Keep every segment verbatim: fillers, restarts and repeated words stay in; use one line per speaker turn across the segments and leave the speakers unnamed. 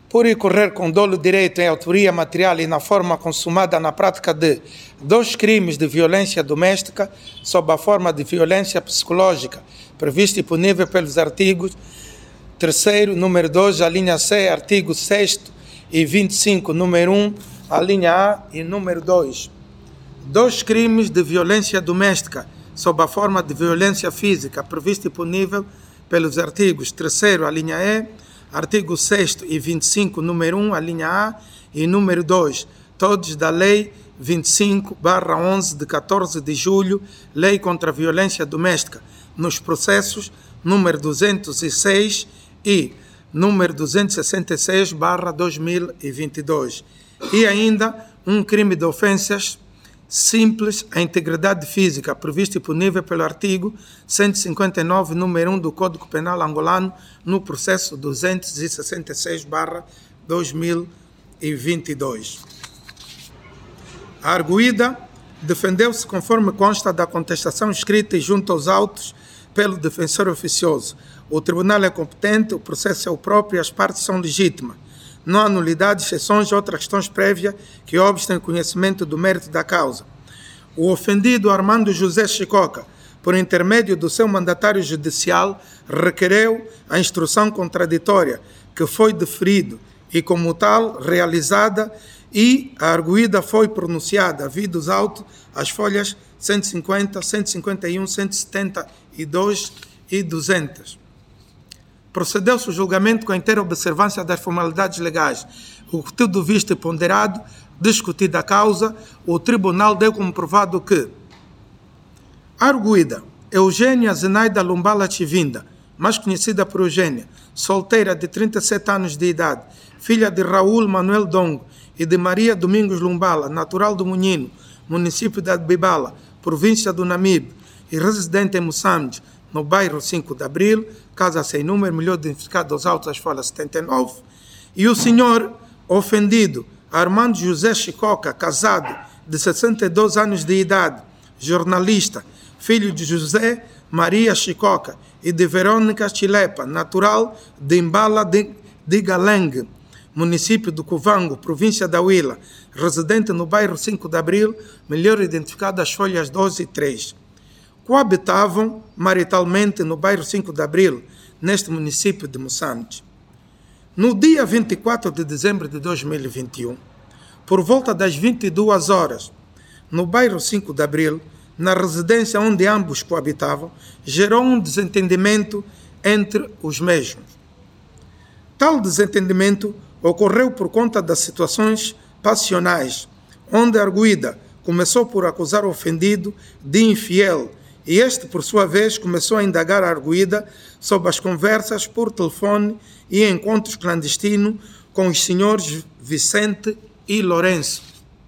por incorrer com dolo direito em autoria material e na forma consumada na prática de dois crimes de violência doméstica sob a forma de violência psicológica, previsto e punível pelos artigos terceiro, número dois, a linha C, artigo sexto e vinte e cinco, número um, a linha A e número dois. Dois crimes de violência doméstica sob a forma de violência física, previsto e punível pelos artigos terceiro, a linha E, artigo sexto e vinte e cinco, número um, a linha A e número dois, todos da Lei vinte e cinco barra onze de catorze de julho, Lei contra a Violência Doméstica, nos processos número duzentos e seis e número duzentos e sessenta e seis barra dois mil e vinte e dois. E ainda um crime de ofensas simples à integridade física, previsto e punível pelo artigo cento e cinquenta e nove, número um do Código Penal angolano, no processo duzentos e sessenta e seis barra dois mil e vinte e dois. A arguida defendeu-se conforme consta da contestação escrita e junto aos autos pelo defensor oficioso. O tribunal é competente, o processo é o próprio e as partes são legítimas. Não há nulidade, exceções ou outras questões prévias que obstem o conhecimento do mérito da causa. O ofendido Armando José Chicoca, por intermédio do seu mandatário judicial, requereu a instrução contraditória, que foi deferido e, como tal, realizada, e a arguida foi pronunciada, havidos auto as folhas cento e cinquenta, cento e cinquenta e um, cento e setenta e dois e duzentos. Procedeu-se o julgamento com a inteira observância das formalidades legais. O que tudo visto e ponderado, discutida a causa, o tribunal deu como provado que a arguida Eugênia Zenaida Lumbala Chivinda, mais conhecida por Eugênia, solteira de trinta e sete anos de idade, filha de Raul Manuel Dongo e de Maria Domingos Lumbala, natural do Munhino, município de Bibala, província do Namibe, e residente em Moçambique, no bairro cinco de Abril, casa sem número, melhor identificado aos autos, as folhas setenta e nove, e o senhor ofendido, Armando José Chicoca, casado, de sessenta e dois anos de idade, jornalista, filho de José Maria Chicoca e de Verônica Chilepa, natural de Imbala de, de Galengue, município do Cuvango, província da Huila, residente no bairro cinco de Abril, melhor identificado as folhas doze e três. Coabitavam maritalmente no bairro cinco de Abril, neste município de Moçambique. No dia vinte e quatro de dezembro de dois mil e vinte e um, por volta das vinte e duas horas, no bairro cinco de Abril, na residência onde ambos coabitavam, gerou um desentendimento entre os mesmos. Tal desentendimento ocorreu por conta das situações passionais, onde a arguida começou por acusar o ofendido de infiel, e este, por sua vez, começou a indagar a arguida sobre as conversas por telefone e encontros clandestinos com os senhores Vicente e Lourenço.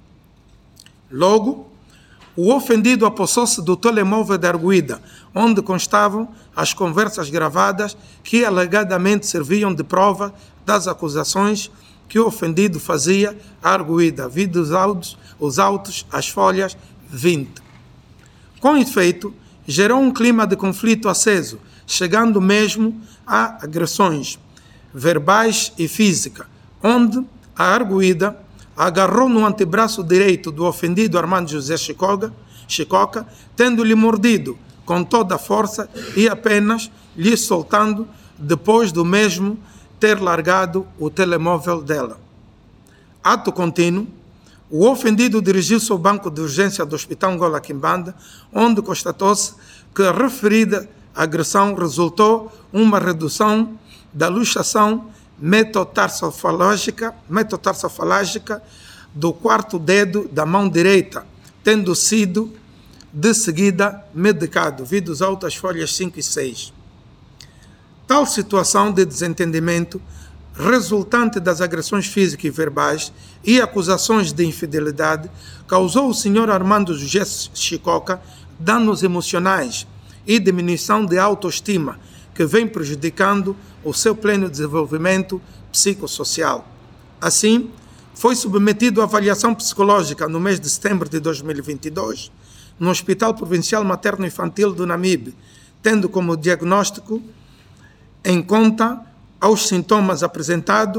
Logo, o ofendido apossou-se do telemóvel da arguida, onde constavam as conversas gravadas que alegadamente serviam de prova das acusações que o ofendido fazia à arguida, vindo os autos, os autos, as folhas vinte. Com efeito, gerou um clima de conflito aceso, chegando mesmo a agressões verbais e físicas, onde a arguida agarrou no antebraço direito do ofendido Armando José Chicoca, Chicoca, tendo-lhe mordido com toda a força e apenas lhe soltando depois do mesmo ter largado o telemóvel dela. Ato contínuo, o ofendido dirigiu-se ao banco de urgência do Hospital Angola Quimbanda, onde constatou-se que a referida agressão resultou uma redução da luxação metatarsofalágica, metatarsofalágica do quarto dedo da mão direita, tendo sido de seguida medicado, vidos autos folhas cinco e seis. Tal situação de desentendimento resultante das agressões físicas e verbais e acusações de infidelidade, causou ao senhor Armando José Chicoca danos emocionais e diminuição de autoestima, que vem prejudicando o seu pleno desenvolvimento psicossocial. Assim, foi submetido à avaliação psicológica no mês de setembro de dois mil e vinte e dois, no Hospital Provincial Materno-Infantil do Namibe, tendo como diagnóstico em conta aos sintomas apresentados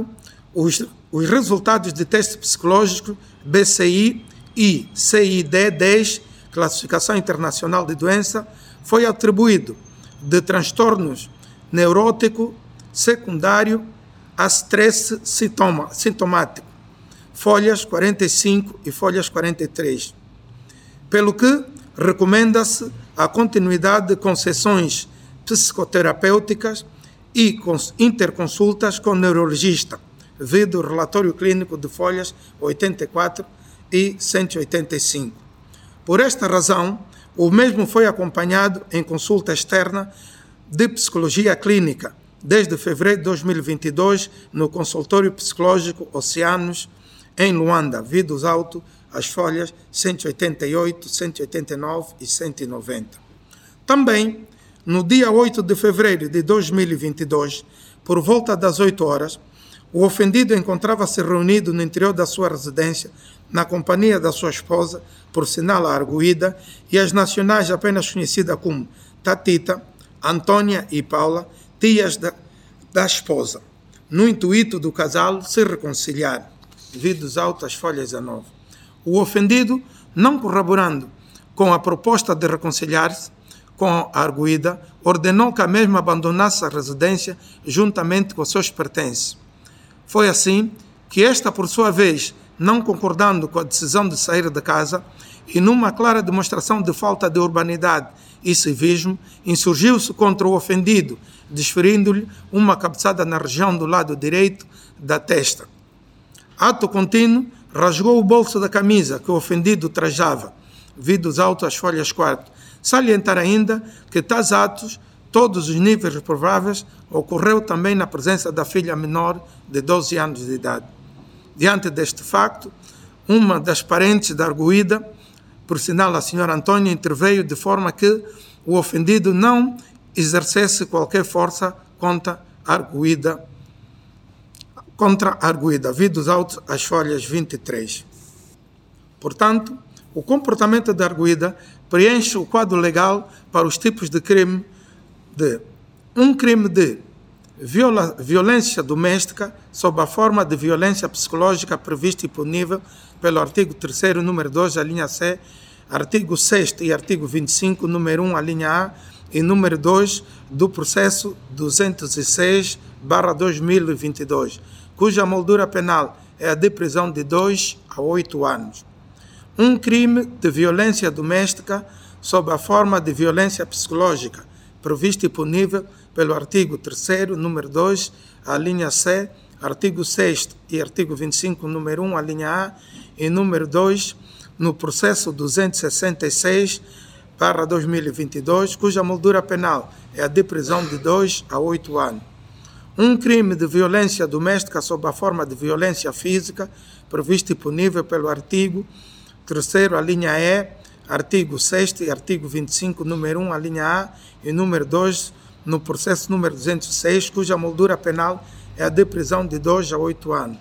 Os, os resultados de teste psicológico B C I e C I D dez, Classificação Internacional de Doença, foi atribuído de transtornos neurótico secundário a stress sintoma, sintomático, folhas quarenta e cinco e folhas quarenta e três, pelo que recomenda-se a continuidade com sessões psicoterapêuticas e com interconsultas com neurologista, devido ao relatório clínico de folhas oitenta e quatro e cento e oitenta e cinco. Por esta razão, o mesmo foi acompanhado em consulta externa de psicologia clínica desde fevereiro de dois mil e vinte e dois no consultório psicológico Oceanos, em Luanda, vidos alto, as folhas cento e oitenta e oito, cento e oitenta e nove e cento e noventa. Também, no dia oito de fevereiro de dois mil e vinte e dois, por volta das oito horas, o ofendido encontrava-se reunido no interior da sua residência, na companhia da sua esposa, por sinal arguída, e as nacionais apenas conhecidas como Tatita, Antônia e Paula, tias da, da esposa, no intuito do casal se reconciliar, vidos altas folhas a nove. O ofendido, não corroborando com a proposta de reconciliar-se com a arguída, ordenou que a mesma abandonasse a residência juntamente com seus pertences. Foi assim que esta, por sua vez, não concordando com a decisão de sair de casa e numa clara demonstração de falta de urbanidade e civismo, insurgiu-se contra o ofendido, desferindo-lhe uma cabeçada na região do lado direito da testa. Ato contínuo, rasgou o bolso da camisa que o ofendido trajava, vidos alto as folhas quatro. Salientar ainda que tais atos, todos os níveis reprováveis, ocorreu também na presença da filha menor de doze anos de idade. Diante deste facto, uma das parentes da arguída, por sinal a senhora Antônia, interveio de forma que o ofendido não exercesse qualquer força contra a arguída, contra a arguída, vidos autos as folhas vinte e três. Portanto, o comportamento da arguída preenche o quadro legal para os tipos de crime de um crime de viola, violência doméstica sob a forma de violência psicológica prevista e punível pelo artigo terceiro, número dois, a linha C, artigo sexto e artigo vinte e cinco, número um, a linha A, e número dois do processo duzentos e seis barra dois mil e vinte e dois, cuja moldura penal é a de prisão de dois a oito anos. Um crime de violência doméstica sob a forma de violência psicológica, previsto e punível pelo artigo terceiro, número dois, a linha C, artigo sexto e artigo vinte e cinco, número um, a linha A, e número dois, no processo duzentos e sessenta e seis barra dois mil e vinte e dois, cuja moldura penal é a de prisão de dois a oito anos. Um crime de violência doméstica sob a forma de violência física, previsto e punível pelo artigo terceiro, a linha E, artigo sexto e artigo vinte e cinco, número um, a linha A, e número dois, no processo número duzentos e seis, cuja moldura penal é a de prisão de dois a oito anos.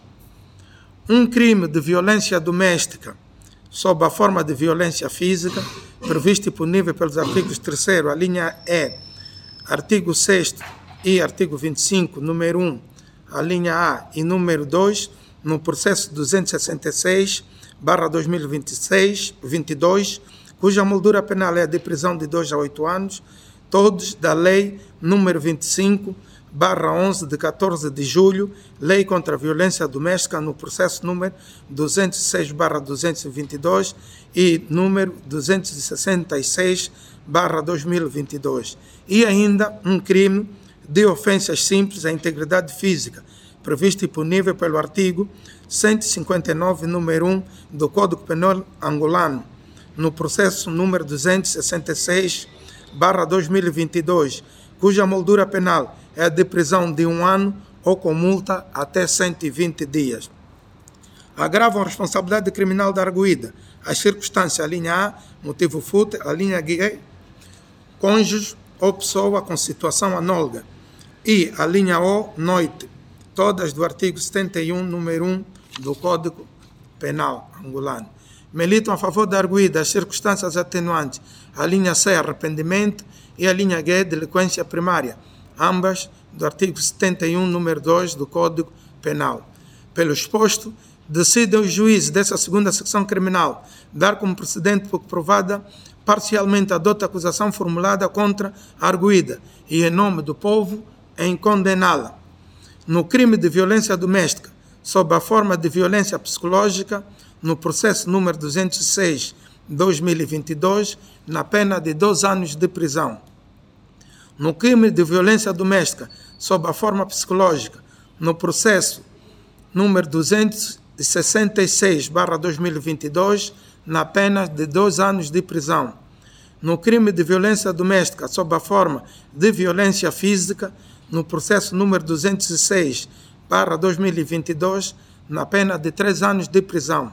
Um crime de violência doméstica sob a forma de violência física, previsto e punível pelos artigos terceiro, a linha E, artigo sexto e artigo vinte e cinco, número um, a linha A, e número dois, no processo duzentos e sessenta e seis barra dois mil e vinte e seis, vinte e dois, cuja moldura penal é a de prisão de dois a oito anos, todos da Lei número vinte e cinco barra onze, de quatorze de julho, Lei contra a Violência Doméstica, no processo número duzentos e seis barra duzentos e vinte e dois e número duzentos e sessenta e seis barra dois mil e vinte e dois. E ainda um crime de ofensas simples à integridade física, previsto e punível pelo artigo cento e cinquenta e nove, número um, do Código Penal angolano, no processo número duzentos e sessenta e seis barra dois mil e vinte e dois, cuja moldura penal é a de prisão de um ano ou com multa até cento e vinte dias. Agravam a responsabilidade criminal da arguída as circunstâncias, a linha A, motivo fútil, a linha G, cônjuge ou pessoa com situação análoga, e a linha O, noite, todas do artigo setenta e um, número um, do Código Penal angolano. Militam a favor da arguída as circunstâncias atenuantes, a linha C, arrependimento, e a linha G, delinquência primária, ambas do artigo setenta e um, número dois, do Código Penal. Pelo exposto, decide o juiz dessa segunda secção criminal dar como precedente porque provada parcialmente a dota acusação formulada contra a arguida e, em nome do povo, em condená-la. No crime de violência doméstica, sob a forma de violência psicológica, no processo número duzentos e seis de dois mil e vinte e dois, na pena de dois anos de prisão. No crime de violência doméstica, sob a forma psicológica, no processo número duzentos e sessenta e seis barra dois mil e vinte e dois, na pena de dois anos de prisão. No crime de violência doméstica, sob a forma de violência física, no processo número duzentos e seis barra dois mil e vinte e dois, na pena de três anos de prisão.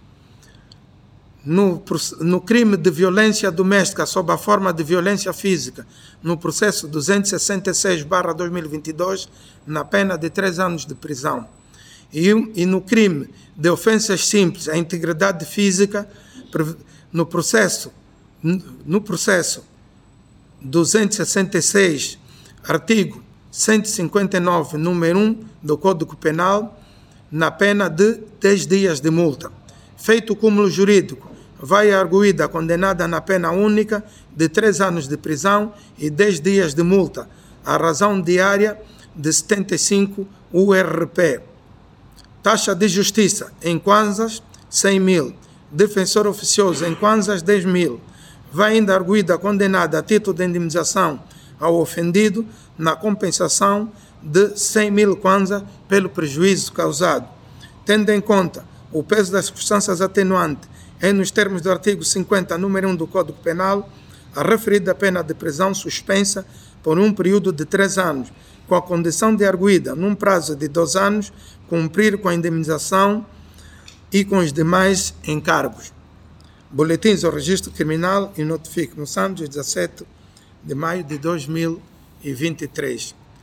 No, no crime de violência doméstica, sob a forma de violência física, no processo duzentos e sessenta e seis barra dois mil e vinte e dois, na pena de três anos de prisão. E, e no crime de ofensas simples à integridade física, no processo, no processo duzentos e sessenta e seis, artigo cento e cinquenta e nove, número um do Código Penal, na pena de dez dias de multa. Feito o cúmulo jurídico, vai a arguida condenada na pena única de três anos de prisão e dez dias de multa, à razão diária de setenta e cinco U R P. Taxa de justiça em kwanzas, cem mil. Defensor oficioso em kwanzas, dez mil. Vai ainda arguida condenada a título de indemnização ao ofendido na compensação de cem mil kwanzas pelo prejuízo causado. Tendo em conta o peso das circunstâncias atenuantes e nos termos do artigo cinquenta, número um do Código Penal, a referida pena de prisão suspensa por um período de três anos, com a condição de arguida, num prazo de dois anos, cumprir com a indemnização e com os demais encargos. Boletins ao Registro Criminal e notifico no Santos, dezassete de maio de dois mil e vinte e três.